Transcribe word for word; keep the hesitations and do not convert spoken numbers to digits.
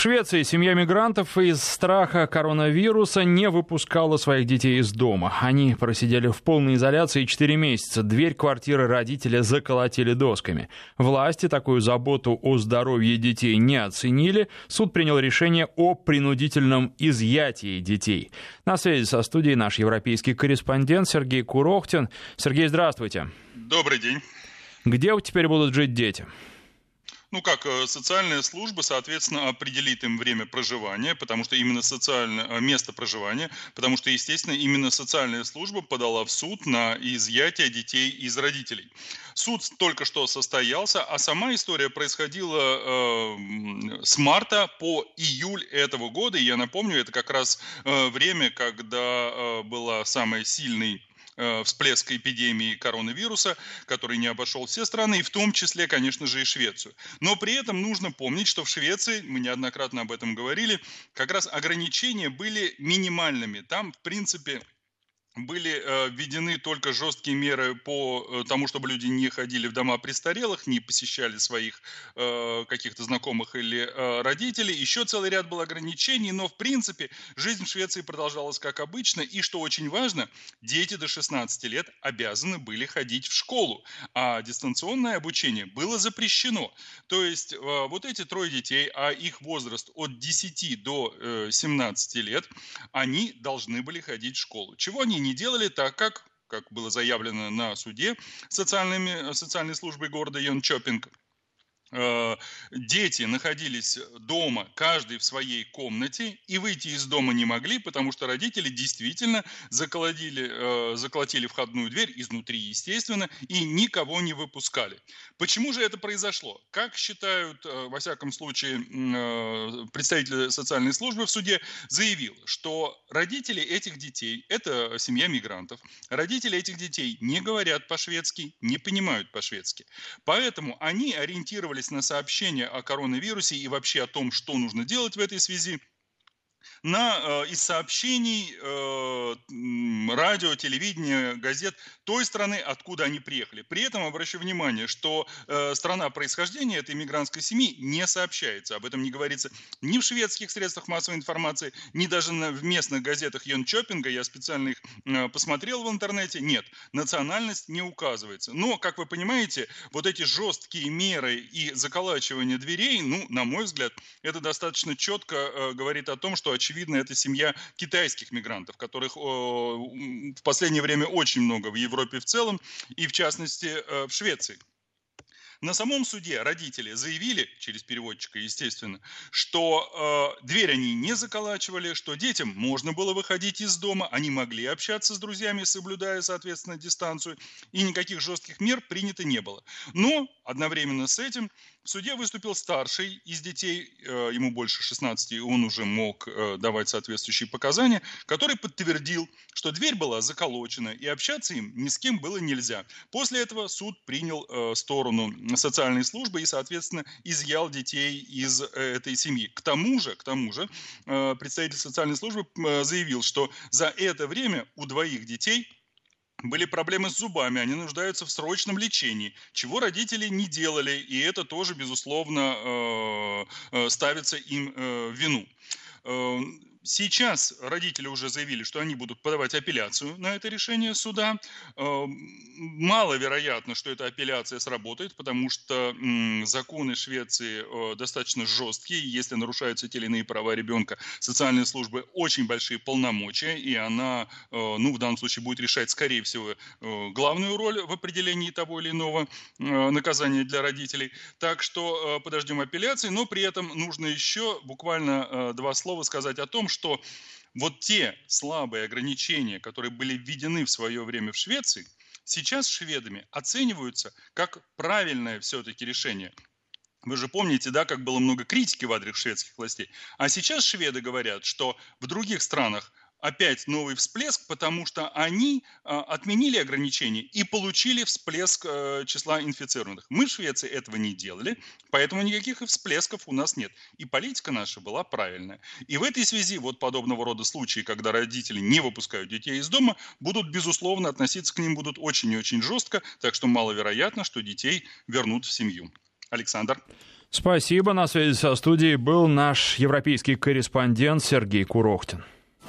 В Швеции семья мигрантов из страха коронавируса не выпускала своих детей из дома. Они просидели в полной изоляции четыре месяца. Дверь квартиры родителя заколотили досками. Власти такую заботу о здоровье детей не оценили. Суд принял решение о принудительном изъятии детей. На связи со студией наш европейский корреспондент Сергей Курохтин. Сергей, здравствуйте. Добрый день. Где теперь будут жить дети? Ну как, социальная служба, соответственно, определит им время проживания, потому что именно социальное место проживания, потому что, естественно, именно социальная служба подала в суд на изъятие детей из родителей. Суд только что состоялся, а сама история происходила э, с марта по июль этого года. И я напомню, это как раз э, время, когда э, была самая сильная всплеск эпидемии коронавируса, который не обошел все страны, и в том числе, конечно же, и Швецию. Но при этом нужно помнить, что в Швеции, мы неоднократно об этом говорили, как раз ограничения были минимальными. Там, в принципе, были э, введены только жесткие меры по э, тому, чтобы люди не ходили в дома престарелых, не посещали своих э, каких-то знакомых или э, родителей. Еще целый ряд был ограничений, но в принципе жизнь в Швеции продолжалась как обычно. И что очень важно, дети до шестнадцати лет обязаны были ходить в школу, а дистанционное обучение было запрещено. То есть э, вот эти трое детей, а их возраст от десяти до э, семнадцати лет, они должны были ходить в школу. Чего они не делали, так как, как было заявлено на суде социальными, социальной службой города Йончопинг, дети находились дома, каждый в своей комнате, и выйти из дома не могли, потому что родители действительно заколотили, заколотили входную дверь изнутри, естественно, и никого не выпускали. Почему же это произошло? Как считают, во всяком случае, представители социальной службы в суде, заявил, что родители этих детей, это семья мигрантов, родители этих детей не говорят по-шведски, не понимают по-шведски. Поэтому они ориентировались на сообщения о коронавирусе и вообще о том, что нужно делать в этой связи, на, э, из сообщений э, радио, телевидения, газет той страны, откуда они приехали. При этом обращу внимание, что э, страна происхождения этой мигрантской семьи не сообщается. Об этом не говорится ни в шведских средствах массовой информации, ни даже на, в местных газетах Йончопинга. Я специально их э, посмотрел в интернете. Нет, национальность не указывается. Но, как вы понимаете, вот эти жесткие меры и заколачивание дверей, ну, на мой взгляд, это достаточно четко э, говорит о том, что очевидно, это семья китайских мигрантов, которых о, в последнее время очень много в Европе в целом и в частности в Швеции. На самом суде родители заявили, через переводчика, естественно, что э, дверь они не заколачивали, что детям можно было выходить из дома, они могли общаться с друзьями, соблюдая, соответственно, дистанцию, и никаких жестких мер принято не было. Но одновременно с этим в суде выступил старший из детей, э, ему больше шестнадцати, он уже мог э, давать соответствующие показания, который подтвердил, что дверь была заколочена, и общаться им ни с кем было нельзя. После этого суд принял э, сторону социальной службы и, соответственно, изъял детей из этой семьи. К тому же, к тому же представитель социальной службы заявил, что за это время у двоих детей были проблемы с зубами, они нуждаются в срочном лечении, чего родители не делали, и это тоже, безусловно, ставится им в вину. Сейчас родители уже заявили, что они будут подавать апелляцию на это решение суда. Маловероятно, что эта апелляция сработает, потому что законы Швеции достаточно жесткие. Если нарушаются те или иные права ребенка, социальные службы очень большие полномочия, и она, ну, в данном случае будет решать, скорее всего, главную роль в определении того или иного наказания для родителей. Так что подождем апелляции, но при этом нужно еще буквально два слова сказать о том, что вот те слабые ограничения, которые были введены в свое время в Швеции, сейчас шведами оцениваются как правильное все-таки решение. Вы же помните, да, как было много критики в адрес шведских властей. А сейчас шведы говорят, что в других странах опять новый всплеск, потому что они а, отменили ограничения и получили всплеск а, числа инфицированных. Мы в Швеции этого не делали, поэтому никаких всплесков у нас нет. И политика наша была правильная. И в этой связи вот подобного рода случаи, когда родители не выпускают детей из дома, будут, безусловно, относиться к ним будут очень и очень жестко, так что маловероятно, что детей вернут в семью. Александр. Спасибо. На связи со студией был наш европейский корреспондент Сергей Курохтин.